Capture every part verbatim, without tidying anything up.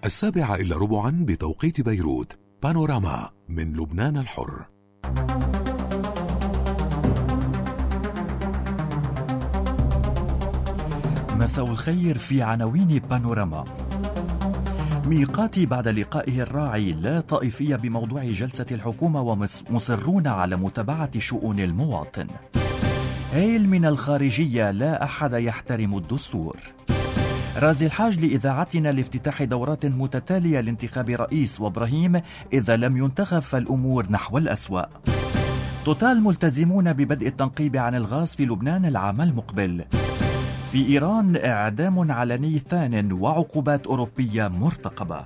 السابعة إلا ربعا بتوقيت بيروت. بانوراما من لبنان الحر. مساء الخير في عناوين بانوراما. ميقاتي بعد لقائه الراعي لا طائفية بموضوع جلسة الحكومة ومصرون على متابعة شؤون المواطن. هيل من الخارجية لا أحد يحترم الدستور. رازي الحاج لإذاعتنا لافتتاح دورات متتالية لانتخاب رئيس، وإبراهيم إذا لم ينتخب فالأمور نحو الأسوأ. توتال ملتزمون ببدء التنقيب عن الغاز في لبنان العام المقبل. في إيران إعدام علني ثان وعقوبات أوروبية مرتقبة.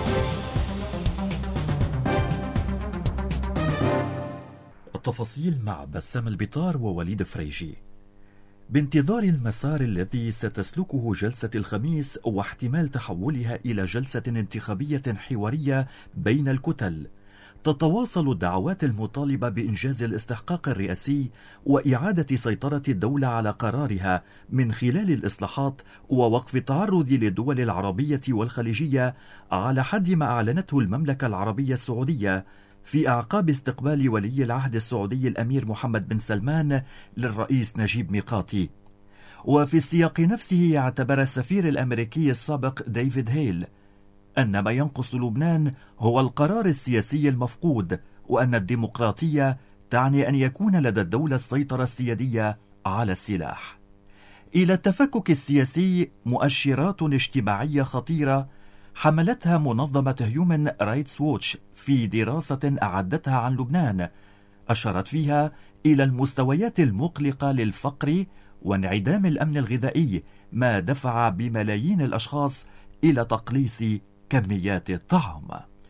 التفاصيل مع بسام البطار ووليد فريجي. بانتظار المسار الذي ستسلكه جلسة الخميس واحتمال تحولها إلى جلسة انتخابية حوارية بين الكتل، تتواصل الدعوات المطالبة بإنجاز الاستحقاق الرئاسي وإعادة سيطرة الدولة على قرارها من خلال الإصلاحات ووقف التعرض للدول العربية والخليجية على حد ما أعلنته المملكة العربية السعودية في أعقاب استقبال ولي العهد السعودي الأمير محمد بن سلمان للرئيس نجيب ميقاتي. وفي السياق نفسه اعتبر السفير الأمريكي السابق ديفيد هيل أن ما ينقص لبنان هو القرار السياسي المفقود، وأن الديمقراطية تعني أن يكون لدى الدولة السيطرة السيادية على السلاح. إلى التفكك السياسي مؤشرات اجتماعية خطيرة حملتها منظمة هيومن رايتس ووتش في دراسة أعدتها عن لبنان، أشارت فيها إلى المستويات المقلقة للفقر وانعدام الأمن الغذائي، ما دفع بملايين الأشخاص إلى تقليص كميات الطعام.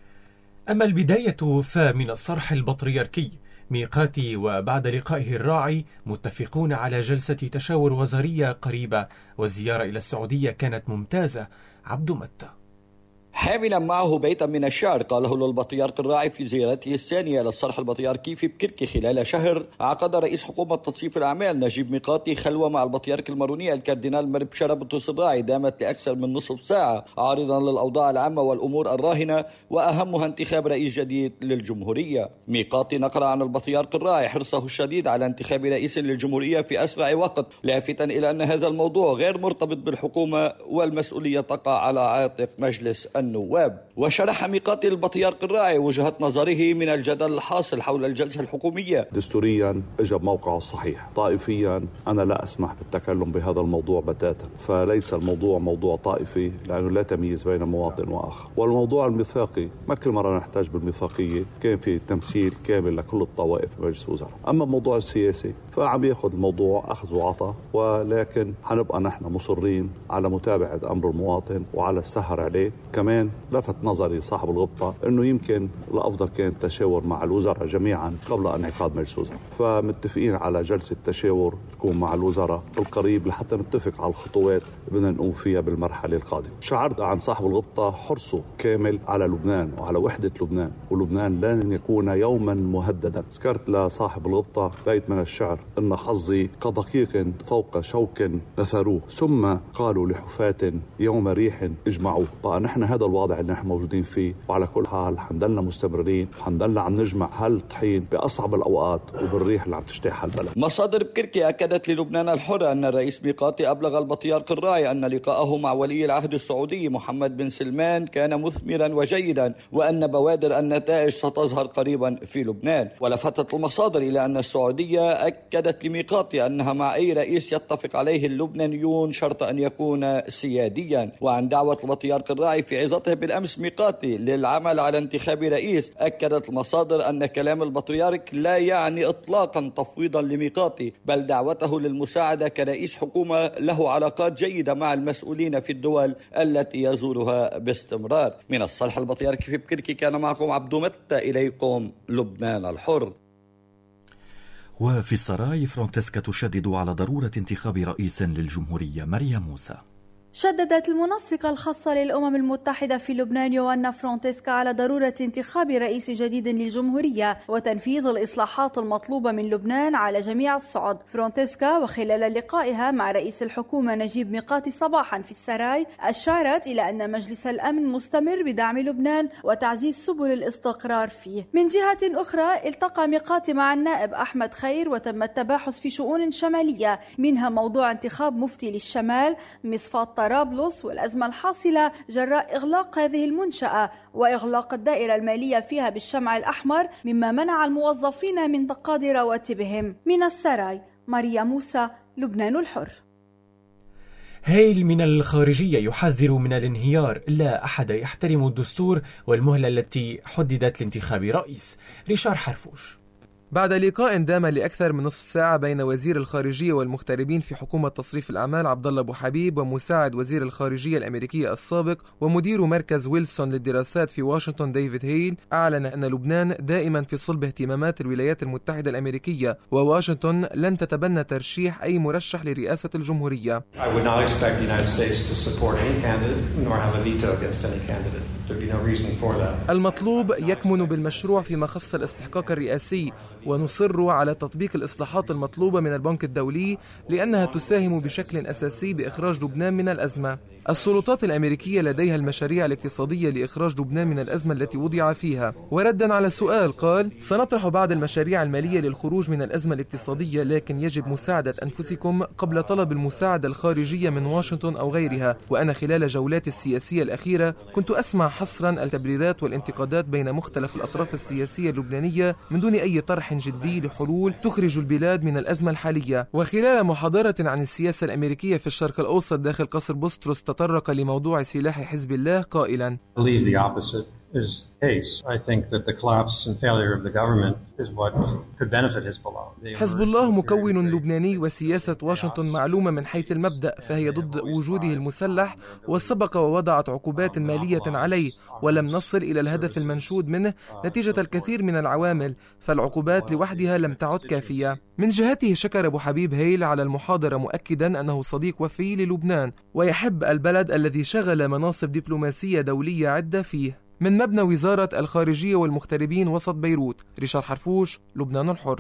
أما البداية فمن الصرح البطريركي. ميقاتي وبعد لقائه الراعي متفقون على جلسة تشاور وزارية قريبة، والزيارة إلى السعودية كانت ممتازة. عبد متى. حاملا معه بيتا من الشعر قاله للبطريرك الراعي في زيارته الثانية إلى الصرح البطريركي في بكركي خلال شهر، عقد رئيس حكومة تنظيف الأعمال نجيب ميقاتي خلوة مع البطريرك الماروني الكاردينال مرب شربطوس الراعي دامت لأكثر من نصف ساعة، عارضا للأوضاع العامة والأمور الراهنة وأهمها انتخاب رئيس جديد للجمهورية. ميقاتي نقل عن البطريرك الراعي حرصه الشديد على انتخاب رئيس للجمهورية في أسرع وقت، لافتا إلى أن هذا الموضوع غير مرتبط بالحكومة والمسؤولية تقع على عاتق مجلس النواب. وشرح ميقاتي البطريرك الراعي وجهة نظره من الجدل الحاصل حول الجلسة الحكومية. دستوريا اجى بموقعه الصحيح، طائفيا أنا لا أسمح بالتكلم بهذا الموضوع بتاتا، فليس الموضوع موضوع طائفي لأنه لا تمييز بين مواطن وآخر. والموضوع الميثاقي ما كل مرة نحتاج بالميثاقية كان في تمثيل كامل لكل الطوائف بمجلس الوزراء. أما الموضوع السياسي فعم يأخذ الموضوع أخذ وعطاء، ولكن حنبقى نحن مصرين على متابعة أمر المواطن وعلى السهر عليه. كمان لفت نظري صاحب الغبطة أنه يمكن الأفضل كان التشاور مع الوزراء جميعا قبل انعقاد مجلس الوزراء، فمتفقين على جلسة تشاور تكون مع الوزراء بالقريب لحتى نتفق على الخطوات اللي بدنا نقوم فيها بالمرحلة القادمة. شعرت عن صاحب الغبطة حرصه كامل على لبنان وعلى وحدة لبنان، ولبنان لن يكون يوما مهددا. ذكرت لصاحب الغبطة بيت من الشعر: إن حظي كدقيق فوق شوك نثروه، ثم قالوا لحفاة يوم ريح اجمعوه. بقى نحن هذا الوضع اللي نحن موجودين فيه، وعلى كل حال حنضلنا مستمرين، حنضلنا عم نجمع هالطحين بأصعب الأوقات وبالريح اللي عم تجتاحها البلد. مصادر بكركي أكدت للبنان الحر أن الرئيس ميقاتي أبلغ البطريرك الراعي أن لقاءه مع ولي العهد السعودي محمد بن سلمان كان مثمرا وجيدا، وأن بوادر النتائج ستظهر قريبا في لبنان. ولفتت المصادر إلى أن السعودية أكدت لميقاتي أنها مع أي رئيس يتفق عليه اللبنانيون شرط أن يكون سياديا. وعن دعوة البطريرك الراعي في عظته بالأمس ميقاتي للعمل على انتخاب رئيس، أكدت المصادر أن كلام البطريرك لا يعني إطلاقا تفويضا لميقاتي، بل دعوته للمساعدة كرئيس حكومة له علاقات جيدة مع المسؤولين في الدول التي يزورها باستمرار. من الصرح البطريركي في بكركي كان معكم عبد متى، إليكم لبنان الحر. وفي السراي فرانتسكا تشدد على ضرورة انتخاب رئيس للجمهورية. مريم موسى. شددت المنسقة الخاصة للأمم المتحدة في لبنان يوانا فرونتسكا على ضرورة انتخاب رئيس جديد للجمهورية وتنفيذ الإصلاحات المطلوبة من لبنان على جميع الصعد. فرونتسكا وخلال لقائها مع رئيس الحكومة نجيب ميقاتي صباحا في السراي أشارت إلى أن مجلس الأمن مستمر بدعم لبنان وتعزيز سبل الاستقرار فيه. من جهة أخرى التقى ميقاتي مع النائب أحمد خير وتم التباحث في شؤون شمالية منها موضوع انتخاب مفتي للشمال مصفاة طرابلس والأزمة الحاصلة جراء إغلاق هذه المنشأة وإغلاق الدائرة المالية فيها بالشمع الأحمر مما منع الموظفين من تقاضي رواتبهم. من السراي ماريا موسى، لبنان الحر. هيل من الخارجية يحذر من الانهيار، لا أحد يحترم الدستور والمهلة التي حددت لانتخاب رئيس. ريشار حرفوش. بعد لقاء دام لأكثر من نصف ساعة بين وزير الخارجية والمغتربين في حكومة تصريف الأعمال عبد الله أبو حبيب ومساعد وزير الخارجية الأمريكية السابق ومدير مركز ويلسون للدراسات في واشنطن ديفيد هيل، أعلن أن لبنان دائما في صلب اهتمامات الولايات المتحدة الأمريكية وواشنطن لن تتبنى ترشيح أي مرشح لرئاسة الجمهورية. المطلوب يكمن بالمشروع فيما خص الاستحقاق الرئاسي، ونصر على تطبيق الإصلاحات المطلوبة من البنك الدولي لأنها تساهم بشكل أساسي بإخراج لبنان من الأزمة. السلطات الأمريكية لديها المشاريع الاقتصادية لإخراج لبنان من الأزمة التي وضع فيها. وردا على سؤال قال: سنطرح بعض المشاريع المالية للخروج من الأزمة الاقتصادية، لكن يجب مساعدة أنفسكم قبل طلب المساعدة الخارجية من واشنطن أو غيرها. وأنا خلال جولاتي السياسية الأخيرة كنت أسمع حصرا التبريرات والانتقادات بين مختلف الأطراف السياسية اللبنانية من دون أي طرح جدي لحلول تخرج البلاد من الأزمة الحالية. وخلال محاضرة عن السياسة الأمريكية في الشرق الأوسط داخل قصر بوستروس تطرق لموضوع سلاح حزب الله قائلا: حزب الله مكون لبناني وسياسة واشنطن معلومة من حيث المبدأ، فهي ضد وجوده المسلح وسبق ووضعت عقوبات مالية عليه، ولم نصل إلى الهدف المنشود منه نتيجة الكثير من العوامل، فالعقوبات لوحدها لم تعد كافية. من جهته شكر أبو حبيب هيل على المحاضرة مؤكدا أنه صديق وفي للبنان ويحب البلد الذي شغل مناصب دبلوماسية دولية عدة فيه. من مبنى وزارة الخارجية والمغتربين وسط بيروت، ريشار حرفوش، لبنان الحر.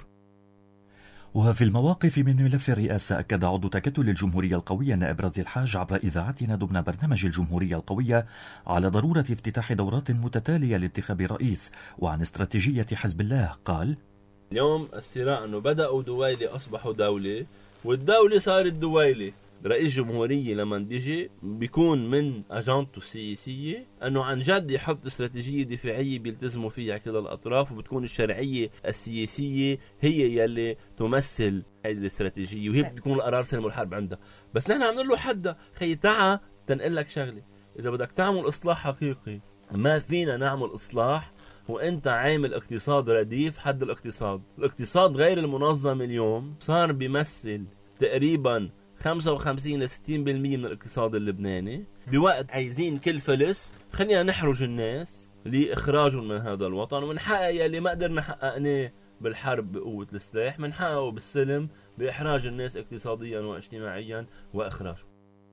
وفي المواقف من ملف الرئاسة أكد عضو تكتل الجمهورية القوية نائب رازي الحاج عبر إذاعتنا ضمن برنامج الجمهورية القوية على ضرورة افتتاح دورات متتالية لانتخاب رئيس. وعن استراتيجية حزب الله قال: اليوم الصراع أنه بدأوا دويلة أصبحوا دولة والدولة صارت دويلة. رئيس جمهورية لما بيجي بيكون من أجندته السياسية أنه عن جد يحط استراتيجية دفاعية بيلتزموا فيها كلا الأطراف، وبتكون الشرعية السياسية هي يلي تمثل هذه الاستراتيجية، وهي بتكون القرار سلم الحرب عندها. بس نحن عم نقول له حدا خي تعا تنقل لك شغلة، إذا بدك تعمل إصلاح حقيقي ما فينا نعمل إصلاح وانت عامل اقتصاد رديف. حد الاقتصاد الاقتصاد غير المنظم اليوم صار بيمثل تقريبا خمسة وخمسين إلى ستين بالمئة من الاقتصاد اللبناني، بوقت عايزين كل فلس خلينا نحرج الناس لإخراجهم من هذا الوطن ونحقق يلي ما قدرنا حققناه بالحرب بقوة السلاح منحققه بالسلم بإحراج الناس اقتصاديا واجتماعيا وإخراجهم.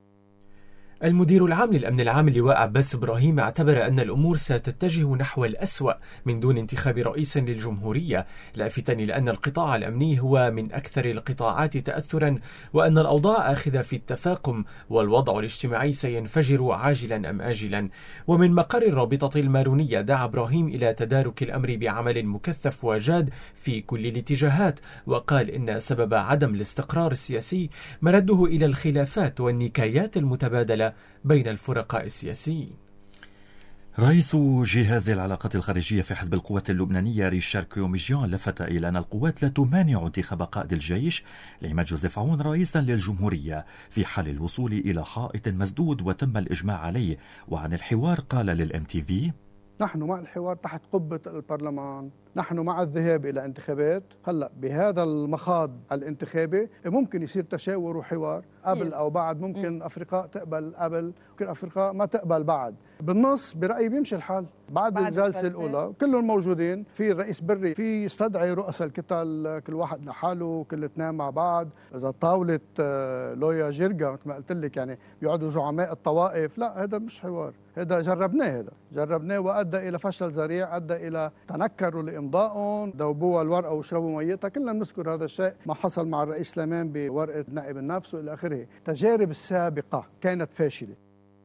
المدير العام للأمن العام اللواء عباس إبراهيم اعتبر أن الأمور ستتجه نحو الأسوأ من دون انتخاب رئيس للجمهورية، لافتا إلى أن القطاع الأمني هو من أكثر القطاعات تأثرا، وأن الأوضاع آخذة في التفاقم والوضع الاجتماعي سينفجر عاجلا أم آجلا. ومن مقر الرابطة المارونية دعا إبراهيم إلى تدارك الأمر بعمل مكثف وجاد في كل الاتجاهات، وقال إن سبب عدم الاستقرار السياسي مرده إلى الخلافات والنكايات المتبادلة بين الفرقاء السياسيين. رئيس جهاز العلاقات الخارجية في حزب القوات اللبنانية ريشار كيوميجيان لفت إلى أن القوات لا تمانع انتخاب قائد الجيش العماد جوزيف عون رئيسا للجمهورية في حال الوصول إلى حائط مسدود وتم الإجماع عليه. وعن الحوار قال للإم تي في: نحن مع الحوار تحت قبة البرلمان نحن مع الذهاب إلى انتخابات. هلأ بهذا المخاض الانتخابي ممكن يصير تشاور وحوار قبل أو بعد، ممكن أفرقاء تقبل قبل، ممكن أفرقاء ما تقبل بعد. بالنص برأيي بيمشي الحال بعد, بعد الجلسة الأولى كلهم موجودين، في الرئيس بري في يستدعي رؤساء الكتل كل واحد لحاله، كل اثنين مع بعض. إذا طاولة لويا جرجا مثل ما قلت لك يعني بيقعدوا زعماء الطوائف، لا هذا مش حوار، هذا جربناه هذا جربناه وأدى إلى فشل ذريع، أدى إلى تنكروا لإمضائهم، ذوبوها الورقة وشربوا ميتها. كلنا بنذكر هذا الشيء، ما حصل مع الرئيس سليمان بورقة نائب النفس وإلى آخره. تجارب السابقة كانت فاشلة.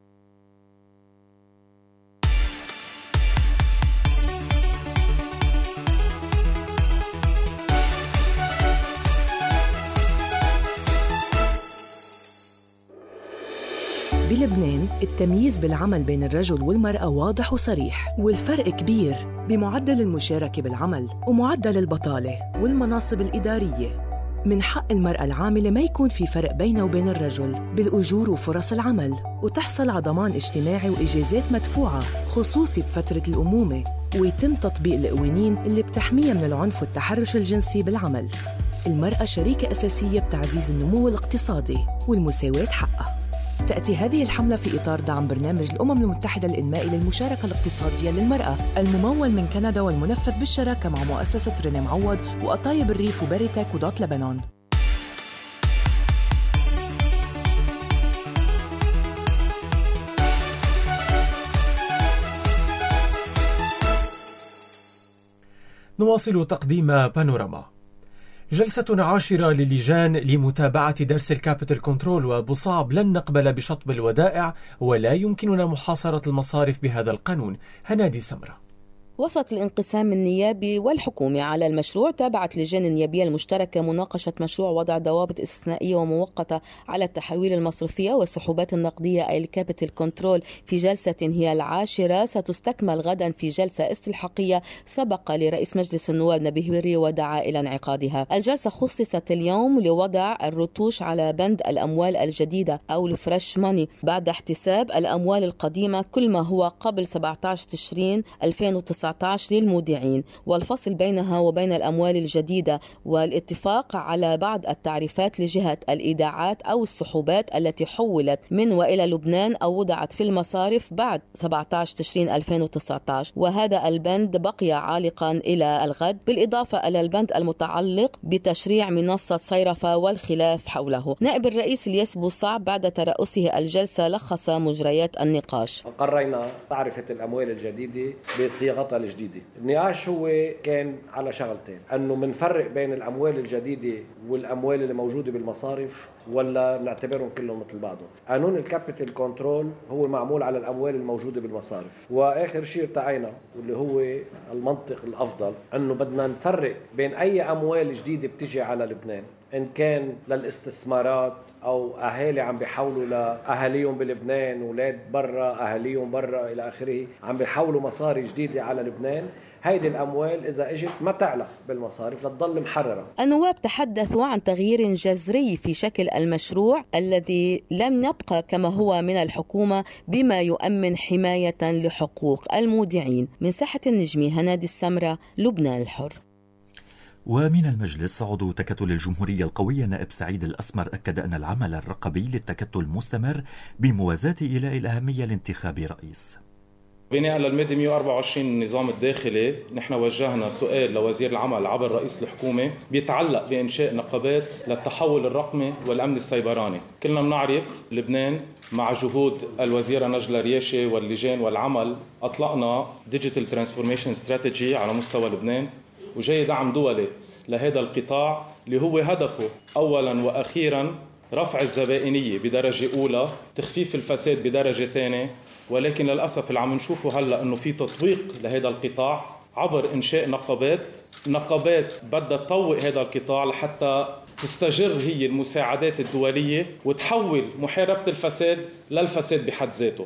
بلبنان التمييز بالعمل بين الرجل والمرأة واضح وصريح، والفرق كبير بمعدل المشاركة بالعمل ومعدل البطالة والمناصب الإدارية. من حق المرأة العاملة ما يكون في فرق بينه وبين الرجل بالأجور وفرص العمل، وتحصل على ضمان اجتماعي وإجازات مدفوعة خصوصي بفترة الأمومة، ويتم تطبيق القوانين اللي بتحميها من العنف والتحرش الجنسي بالعمل. المرأة شريكة أساسية بتعزيز النمو الاقتصادي والمساواة حقها. تأتي هذه الحملة في إطار دعم برنامج الأمم المتحدة الإنمائي للمشاركة الاقتصادية للمرأة الممول من كندا والمنفذ بالشراكة مع مؤسسة ريني معوض وقطايب الريف وبريتك ودوت لبنان. نواصل تقديم بانوراما. جلسة عاشرة للجان لمتابعة درس الكابيتال كنترول وبصعب لن نقبل بشطب الودائع ولا يمكننا محاصرة المصارف بهذا القانون. هنادي سمرة. وسط الانقسام النيابي والحكومي على المشروع، تابعت اللجان النيابية المشتركة مناقشة مشروع وضع ضوابط استثنائية ومؤقتة على التحويل المصرفية والسحوبات النقدية أي الكابيتال كنترول في جلسة هي العاشرة ستستكمل غدا في جلسة استلحاقية سبق لرئيس مجلس النواب نبيه بري ودعا إلى انعقادها. الجلسة خصصت اليوم لوضع الرتوش على بند الأموال الجديدة أو الفريش ماني بعد احتساب الأموال القديمة كل ما هو قبل سبعة عشر تشرين ألفين وتسعة عشر للمودعين، والفصل بينها وبين الأموال الجديدة، والاتفاق على بعض التعريفات لجهة الإيداعات أو السحوبات التي حولت من وإلى لبنان أو وضعت في المصارف بعد سبعة عشر تشرين ألفين وتسعة عشر، وهذا البند بقي عالقا إلى الغد، بالإضافة إلى البند المتعلق بتشريع منصة صيرفة والخلاف حوله. نائب الرئيس الياس بوصعب بعد ترأسه الجلسة لخص مجريات النقاش. قررنا تعرفة الأموال الجديدة بصيغتها الجديدة. النقاش هو كان على شغلتين، أنه منفرق بين الأموال الجديدة والأموال اللي موجودة بالمصارف ولا نعتبرهم كلهم مثل بعضهم. قانون الكابيتال كنترول هو معمول على الأموال الموجودة بالمصارف، وآخر شيء ارتعينا واللي هو المنطق الأفضل أنه بدنا نفرق بين أي أموال جديدة بتجي على لبنان، إن كان للاستثمارات أو أهالي عم بيحولوا لأهاليهم بلبنان، أولاد برا أهاليهم برا إلى آخره عم بيحولوا مصاري جديدة على لبنان. هيدي الأموال إذا إجت ما تعلق بالمصارف لتضل محررة. النواب تحدثوا عن تغيير جذري في شكل المشروع الذي لم يبقى كما هو من الحكومة بما يؤمن حماية لحقوق المودعين. من ساحة النجمي، هنادي السمرة، لبنان الحر. ومن المجلس عضو تكتل الجمهورية القوية النائب سعيد الأسمر أكد أن العمل الرقابي للتكتل مستمر بموازاة إيلاء الأهمية لانتخاب رئيس. بناء على المادة مئة وأربعة وعشرين النظام الداخلي، نحن وجهنا سؤال لوزير العمل عبر رئيس الحكومة بيتعلق بإنشاء نقابات للتحول الرقمي والأمن السيبراني. كلنا بنعرف لبنان مع جهود الوزيرة نجلة رياشي واللجان والعمل أطلقنا ديجيتال ترانسفورميشن استراتيجي على مستوى لبنان، وجاي دعم دولي لهذا القطاع اللي هو هدفه أولا وأخيرا رفع الزبائنية بدرجة أولى، تخفيف الفساد بدرجة ثانية. ولكن للأسف اللي عم نشوفه هلأ أنه في تطويق لهذا القطاع عبر إنشاء نقابات نقابات بدها تطوق هذا القطاع لحتى تستجر هي المساعدات الدولية وتحول محاربة الفساد للفساد بحد ذاته.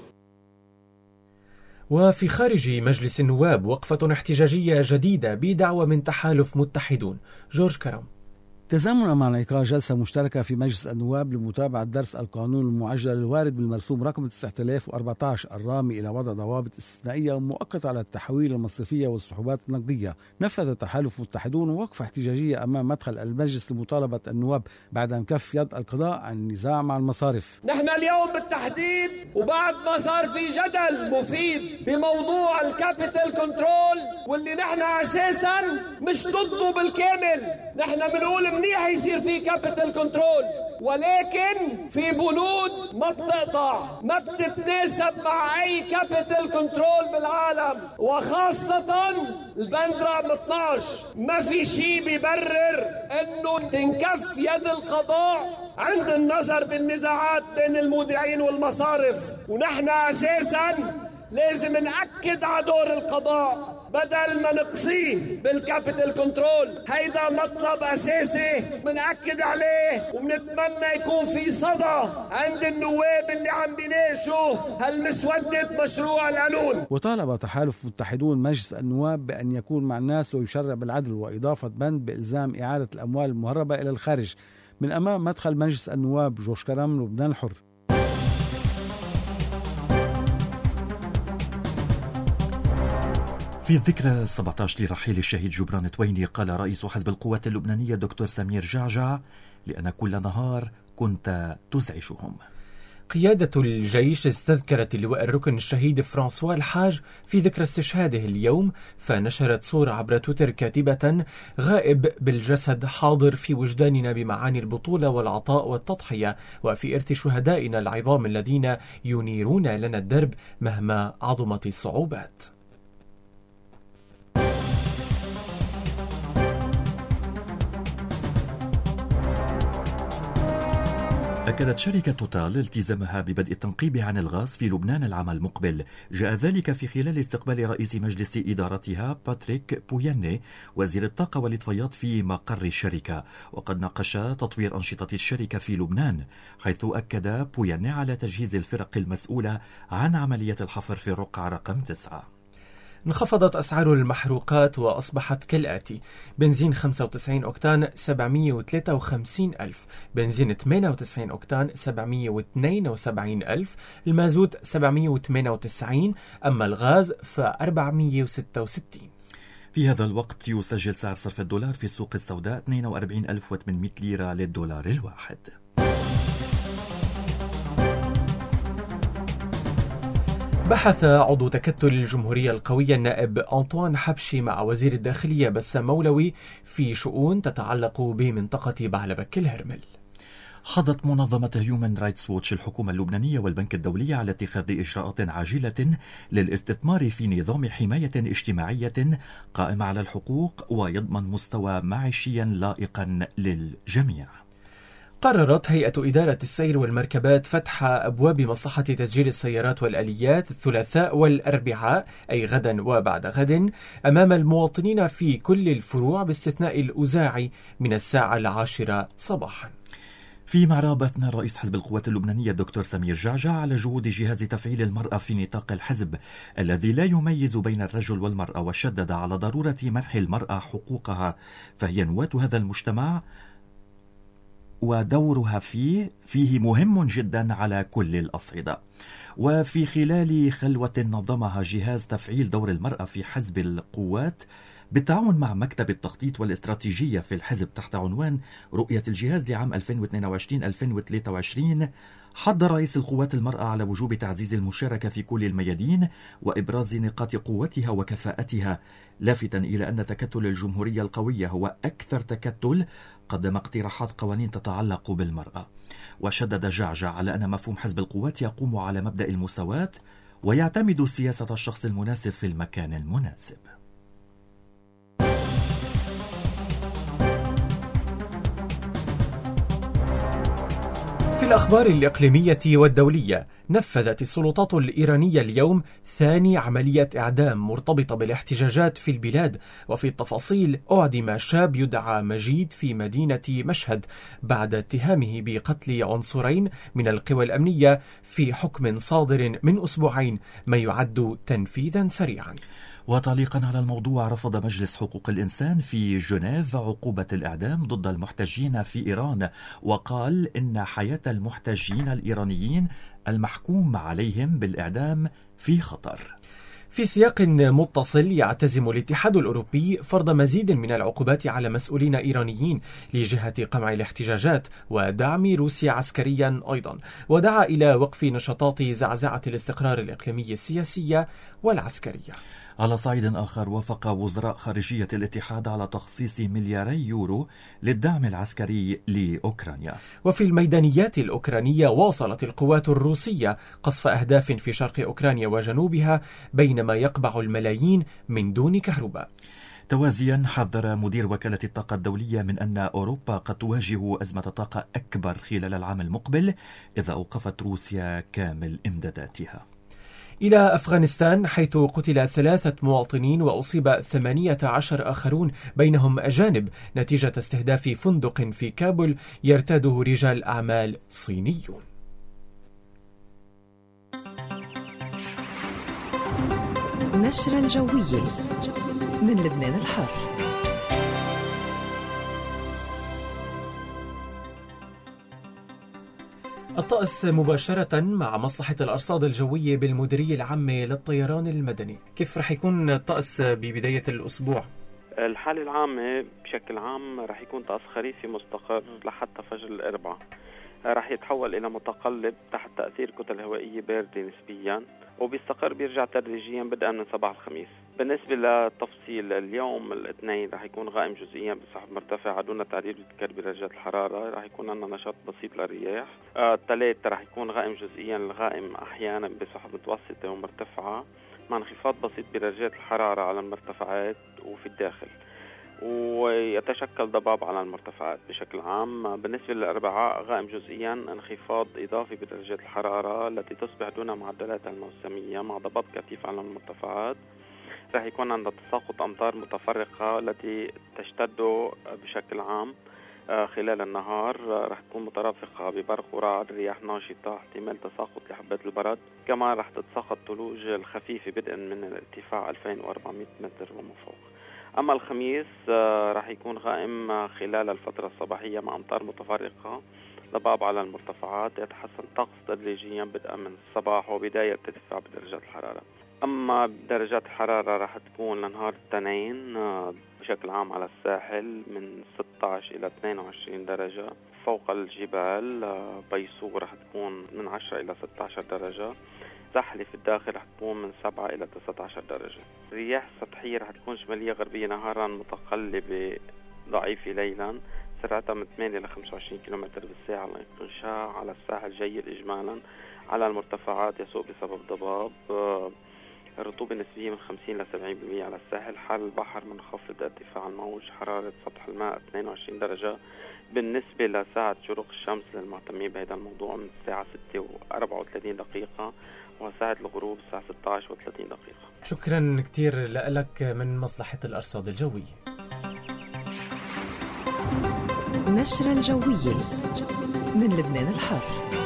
وفي خارج مجلس النواب وقفة احتجاجية جديدة بدعوة من تحالف متحدون. جورج كرم. تزامنا مع انعقاد جلسة مشتركة في مجلس النواب لمتابعة درس القانون المعجل الوارد بالمرسوم رقم تسعة آلاف وأربعة عشر الرامي إلى وضع ضوابط استثنائية ومؤقتة على التحويل المصرفية والسحوبات النقدية، نفذ تحالف متحدون وقفة احتجاجية أمام مدخل المجلس لمطالبة النواب بعدم كف يد القضاء عن النزاع مع المصارف. نحن اليوم بالتحديد وبعد ما صار في جدل مفيد بموضوع الكابيتال كنترول واللي نحن أساسا مش ضده بالكامل، نحن بنقول منيح يصير في كابيتال كنترول، ولكن في بنود ما بتقطع ما بتتناسب مع أي كابيتال كنترول بالعالم، وخاصة البند رقم اثناشر. ما في شيء بيبرر إنه تنكف يد القضاء عند النظر بالنزاعات بين المودعين والمصارف، ونحن أساسا لازم نأكد على دور القضاء بدل ما نقصيه بالكابيتال كنترول. هيدا مطلب أساسي بنأكد عليه وبنتمنى يكون في صدى عند النواب اللي عم بيناقشوا هالمسودة مشروع القانون. وطالب تحالف متحدون مجلس النواب بأن يكون مع الناس ويشرع بالعدل وإضافة بند بإلزام إعادة الأموال المهربة إلى الخارج. من أمام مدخل مجلس النواب، جوش كرم، لبنان الحر. في الذكرى سبعة عشر لرحيل الشهيد جبران تويني قال رئيس حزب القوات اللبنانية الدكتور سمير جعجع: لأن كل نهار كنت تزعجهم. قيادة الجيش استذكرت اللواء الركن الشهيد فرانسوا الحاج في ذكرى استشهاده اليوم، فنشرت صورة عبر تويتر كاتبة: غائب بالجسد حاضر في وجداننا بمعاني البطولة والعطاء والتضحية وفي إرث شهدائنا العظام الذين ينيرون لنا الدرب مهما عظمت الصعوبات. أكدت شركة توتال التزامها ببدء التنقيب عن الغاز في لبنان العام المقبل. جاء ذلك في خلال استقبال رئيس مجلس إدارتها باتريك بوياني وزير الطاقة والإطفاءات في مقر الشركة، وقد ناقش تطوير أنشطة الشركة في لبنان، حيث أكد بوياني على تجهيز الفرق المسؤولة عن عملية الحفر في الرقعة رقم تسعة. انخفضت أسعار المحروقات وأصبحت كالآتي: بنزين خمسة وتسعين أوكتان سبعمئة وثلاثة وخمسين ألف، بنزين ثمانية وتسعين أوكتان سبعمئة واثنين وسبعين ألف، المازوت سبعمئة وثمانية وتسعين، أما الغاز فأربعمئة وستة وستين. في هذا الوقت يسجل سعر صرف الدولار في السوق السوداء اثنين وأربعين ألف وثمانمئة ليرة للدولار الواحد. بحث عضو تكتل الجمهورية القوية النائب أنطوان حبشي مع وزير الداخلية بسام مولوي في شؤون تتعلق بمنطقة بعلبك الهرمل. حضت منظمة هيومن رايتس ووتش الحكومة اللبنانية والبنك الدولي على اتخاذ إجراءات عاجلة للاستثمار في نظام حماية اجتماعية قائم على الحقوق ويضمن مستوى معيشي لائقا للجميع. قررت هيئة إدارة السير والمركبات فتح أبواب مصلحة تسجيل السيارات والآليات الثلاثاء والأربعاء، أي غدا وبعد غد، أمام المواطنين في كل الفروع باستثناء الأزاعي من الساعة العاشرة صباحا. فيما رابطنا رئيس حزب القوات اللبنانية الدكتور سمير جعجع على جهود جهاز تفعيل المرأة في نطاق الحزب الذي لا يميز بين الرجل والمرأة، وشدد على ضرورة منح المرأة حقوقها، فهي نواة هذا المجتمع ودورها فيه فيه مهم جدا على كل الأصعدة. وفي خلال خلوة نظمها جهاز تفعيل دور المرأة في حزب القوات بالتعاون مع مكتب التخطيط والاستراتيجية في الحزب تحت عنوان رؤية الجهاز لعام ألفين واثنين وعشرين ألفين وثلاثة وعشرين، حض رئيس القوات المرأة على وجوب تعزيز المشاركة في كل الميادين وإبراز نقاط قوتها وكفاءتها، لافتا إلى أن تكتل الجمهورية القوية هو أكثر تكتل قدم اقتراحات قوانين تتعلق بالمرأة. وشدد جعجع على أن مفهوم حزب القوات يقوم على مبدأ المساواة ويعتمد سياسة الشخص المناسب في المكان المناسب. في الأخبار الإقليمية والدولية، نفذت السلطات الإيرانية اليوم ثاني عملية إعدام مرتبطة بالاحتجاجات في البلاد. وفي التفاصيل، أعدم شاب يدعى مجيد في مدينة مشهد بعد اتهامه بقتل عنصرين من القوى الأمنية في حكم صادر من أسبوعين، ما يعد تنفيذا سريعا. وتعليقا على الموضوع، رفض مجلس حقوق الإنسان في جنيف عقوبة الإعدام ضد المحتجين في إيران، وقال إن حياة المحتجين الإيرانيين المحكوم عليهم بالإعدام في خطر. في سياق متصل، يعتزم الاتحاد الأوروبي فرض مزيد من العقوبات على مسؤولين إيرانيين لجهة قمع الاحتجاجات ودعم روسيا عسكريا أيضا، ودعا إلى وقف نشاطات زعزعة الاستقرار الإقليمي السياسية والعسكرية. على صعيد آخر، وافق وزراء خارجية الاتحاد على تخصيص ملياري يورو للدعم العسكري لأوكرانيا. وفي الميدانيات الأوكرانية، واصلت القوات الروسية قصف أهداف في شرق أوكرانيا وجنوبها، بينما يقبع الملايين من دون كهرباء. توازيا، حذر مدير وكالة الطاقة الدولية من أن أوروبا قد تواجه أزمة طاقة أكبر خلال العام المقبل إذا أوقفت روسيا كامل إمداداتها. إلى أفغانستان، حيث قتل ثلاثة مواطنين وأصيب ثمانية عشر آخرون بينهم أجانب نتيجة استهداف فندق في كابول يرتاده رجال أعمال صينيون. نشرة الجوية من لبنان الحر. الطقس مباشرة مع مصلحة الأرصاد الجوية بالمديرية العامة للطيران المدني. كيف رح يكون الطقس ببداية الأسبوع؟ الحالة العامة بشكل عام رح يكون طقس خريفي مستقر لحتى فجر الأربعاء، رح يتحول إلى متقلب تحت تأثير كتل هوائية باردة نسبيا، وبيستقر بيرجع تدريجيا بدءا من صباح الخميس. بالنسبة للتفصيل، اليوم الاثنين رح يكون غائم جزئيا بسحب مرتفع دون تعديل بتذكر بدرجات الحرارة، رح يكون عندنا نشاط بسيط للرياح. آه الثلاث رح يكون غائم جزئيا، الغائم أحيانا بسحب متوسطة ومرتفعة مع انخفاض بسيط بدرجات الحرارة على المرتفعات وفي الداخل، ويتشكل ضباب على المرتفعات بشكل عام. بالنسبة للأربعاء، غائم جزئيا، انخفاض إضافي بدرجات الحرارة التي تصبح دون معدلات الموسمية مع ضباب كثيف على المرتفعات. رح يكون عندنا تساقط أمطار متفرقة التي تشتد بشكل عام خلال النهار، رح تكون مترافقة ببرق ورعد، رياح ناشطة، احتمال تساقط لحبات البرد. كمان رح تتساقط ثلوج الخفيفة بدءا من الارتفاع ألفين وأربعمائة متر وما فوق. أما الخميس رح يكون غائم خلال الفترة الصباحية مع أمطار متفرقة، ضباب على المرتفعات، يتحسن طقس تدريجيا بدءا من الصباح وبداية ارتفاع بدرجات الحرارة. أما درجات الحرارة رح تكون لنهار الاثنين بشكل عام على الساحل من ستة عشر إلى اثنين وعشرين درجة، فوق الجبال بيسوق رح تكون من عشرة إلى ستة عشر درجة، ساحلي في الداخل رح تكون من سبعة إلى تسعة عشر درجة. رياح سطحية رح تكون شمالية غربية نهارا، متقلبة ضعيفة ليلا، سرعتها من ثمانية إلى خمسة وعشرين كيلومتر بالساعة. الانقشاع على الساحل جيد إجمالا، على المرتفعات يسوء بسبب ضباب، الرطوبة النسبية من خمسين إلى سبعين بالمئة على الساحل. حال البحر منخفض ارتفاع الموج، حرارة سطح الماء اثنين وعشرين درجة. بالنسبة لساعة شروق الشمس للمهتمين بهذا الموضوع من الساعة ستة وأربعة وثلاثين دقيقة، وساعة الغروب الساعة ستة عشر وثلاثين دقيقة. شكرا كتير لك من مصلحة الأرصاد الجوية. نشرة الجوية من لبنان الحر.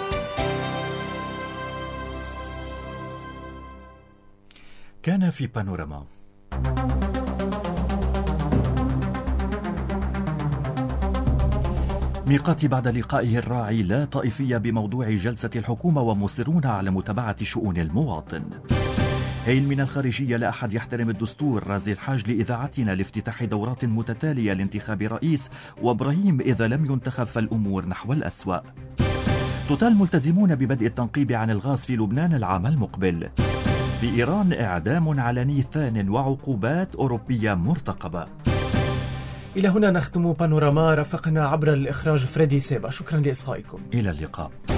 كان في بانوراما. ميقاتي بعد لقائه الراعي لا طائفية بموضوع جلسة الحكومة ومصرون على متابعة شؤون المواطن. هيل من الخارجية، لا أحد يحترم الدستور. رازي الحاج لإذاعتنا لافتتاح دورات متتالية لانتخاب رئيس، وإبراهيم إذا لم ينتخب فالأمور نحو الأسوأ. توتال ملتزمون ببدء التنقيب عن الغاز في لبنان العام المقبل. في إيران إعدام علني ثان وعقوبات أوروبية مرتقبة. إلى هنا نختم بانوراما، رافقنا عبر الإخراج فريدي سيبا. شكرا لإصغائكم. إلى اللقاء.